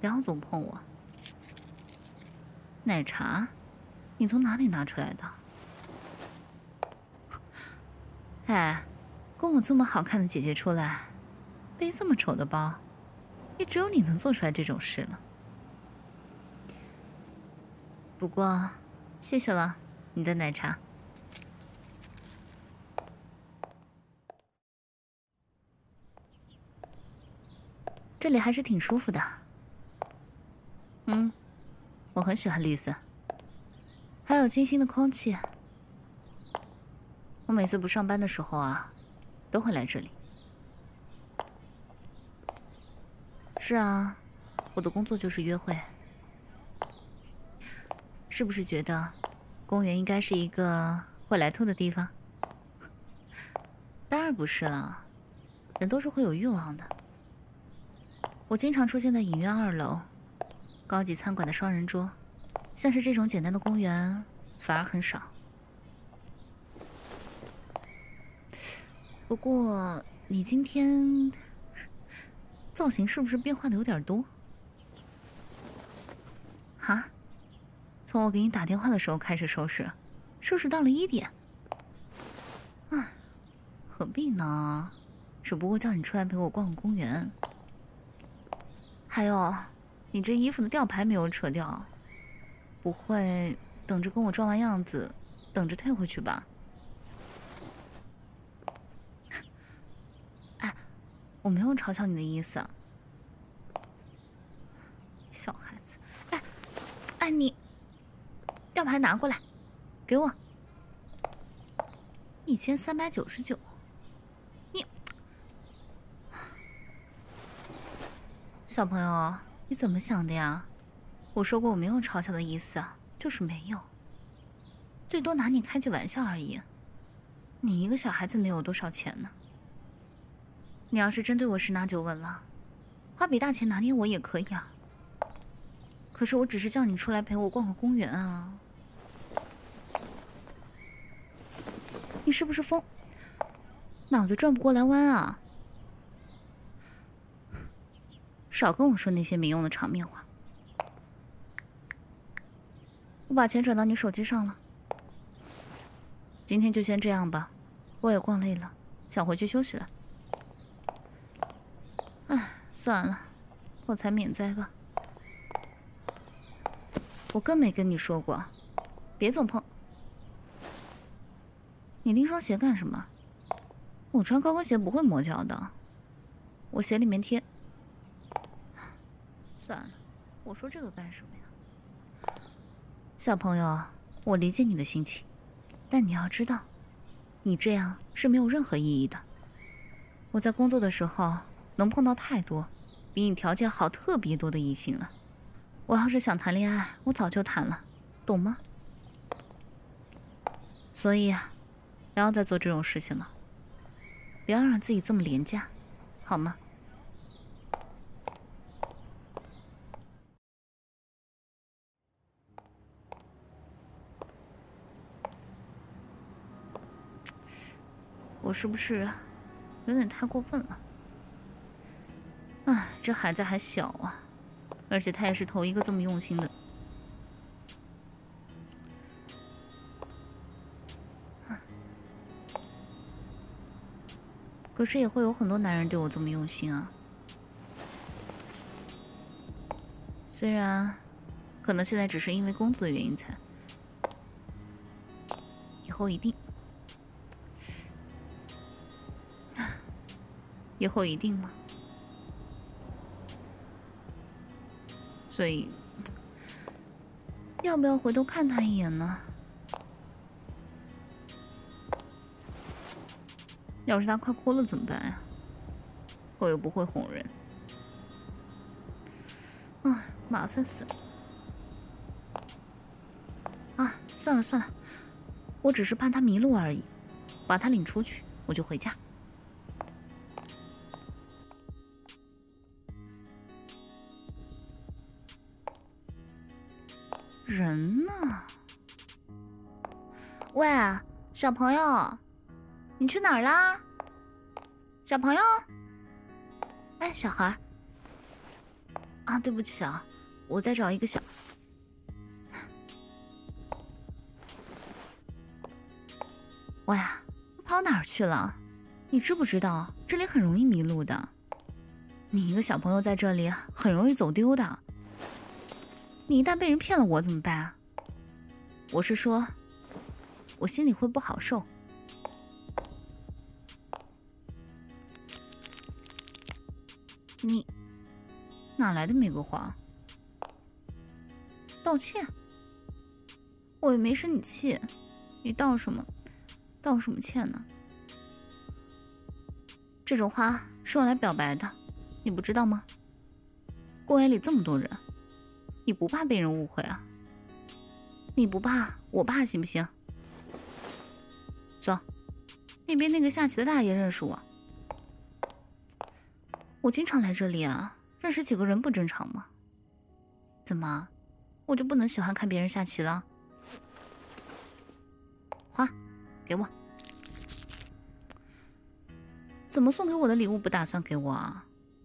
不要总碰我。奶茶，你从哪里拿出来的？哎，跟我这么好看的姐姐出来，背这么丑的包，也只有你能做出来这种事了。不过，谢谢了，你的奶茶。这里还是挺舒服的。我很喜欢绿色，还有清新的空气。我每次不上班的时候啊，都会来这里。是啊，我的工作就是约会。是不是觉得公园应该是一个会来吐的地方？当然不是了，人都是会有欲望的。我经常出现在影院2楼，高级餐馆的双人桌，像是这种简单的公园反而很少。不过你今天造型是不是变化的有点多？哈？从我给你打电话的时候开始收拾到了1点。唉，何必呢？只不过叫你出来陪我逛个公园。还有，你这衣服的吊牌没有扯掉，不会等着跟我装完样子，等着退回去吧？哎，我没有嘲笑你的意思。小孩子，哎，你吊牌拿过来，给我1399。你，小朋友，你怎么想的呀？我说过我没有嘲笑的意思啊，就是没有，最多拿你开句玩笑而已。你一个小孩子能有多少钱呢？你要是真对我10拿9稳了，花笔大钱拿捏我也可以啊。可是我只是叫你出来陪我逛个公园啊。你是不是疯？脑子转不过来弯啊？少跟我说那些没用的场面话。我把钱转到你手机上了。今天就先这样吧，我也逛累了，想回去休息了。唉，算了，破财免灾吧。我更没跟你说过，别总碰。你拎双鞋干什么？我穿高跟鞋不会磨脚的，我鞋里面贴。算了，我说这个干什么呀？小朋友，我理解你的心情，但你要知道，你这样是没有任何意义的。我在工作的时候能碰到太多比你条件好特别多的异性了。我要是想谈恋爱，我早就谈了，懂吗？所以啊，不要再做这种事情了，不要让自己这么廉价，好吗？我是不是有点太过分了？唉，这孩子还小啊，而且他也是头一个这么用心的。可是也会有很多男人对我这么用心啊。虽然可能现在只是因为工作的原因才，以后一定，以后一定吗？所以要不要回头看他一眼呢？要是他快哭了怎么办呀？我又不会哄人。唉，麻烦死了。啊，算了算了，我只是怕他迷路而已，把他领出去，我就回家。人呢？喂，小朋友，你去哪儿啦？小朋友，哎，小孩， 啊，对不起啊，我再找一个小。喂，跑哪儿去了？你知不知道这里很容易迷路的？你一个小朋友在这里很容易走丢的。你一旦被人骗了我怎么办啊？我是说，我心里会不好受。你哪来的玫瑰花？道歉？我也没生你气，你道什么歉呢？这种花是用来表白的，你不知道吗？公园里这么多人，你不怕被人误会啊？你不怕，我怕行不行？走，那边那个下棋的大爷认识我，我经常来这里啊，认识几个人不正常吗？怎么，我就不能喜欢看别人下棋了？花，给我。怎么送给我的礼物不打算给我啊？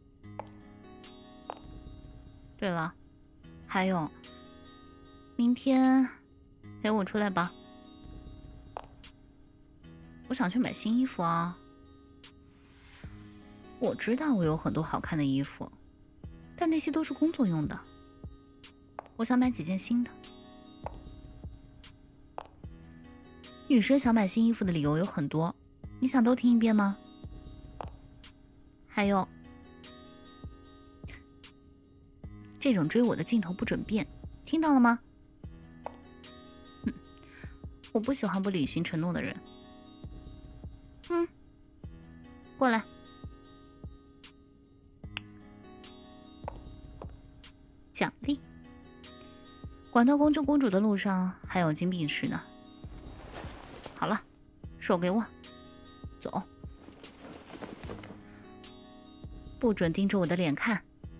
对了，还有，明天陪我出来吧，我想去买新衣服啊。我知道我有很多好看的衣服，但那些都是工作用的。我想买几件新的。女生想买新衣服的理由有很多，你想都听一遍吗？还有，这种追我的镜头不准变，听到了吗？我不喜欢不履行承诺的人。过来。奖励。管到公救公主的路上还有金币吃呢。好了，手给我，走。不准盯着我的脸看，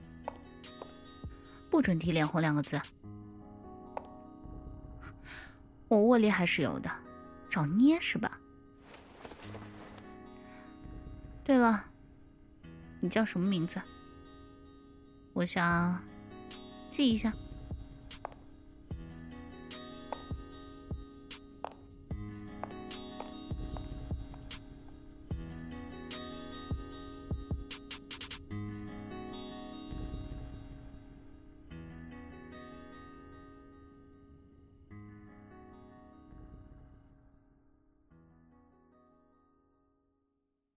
不准提脸红2个字。我握力还是有的，找捏是吧？对了，你叫什么名字？我想记一下。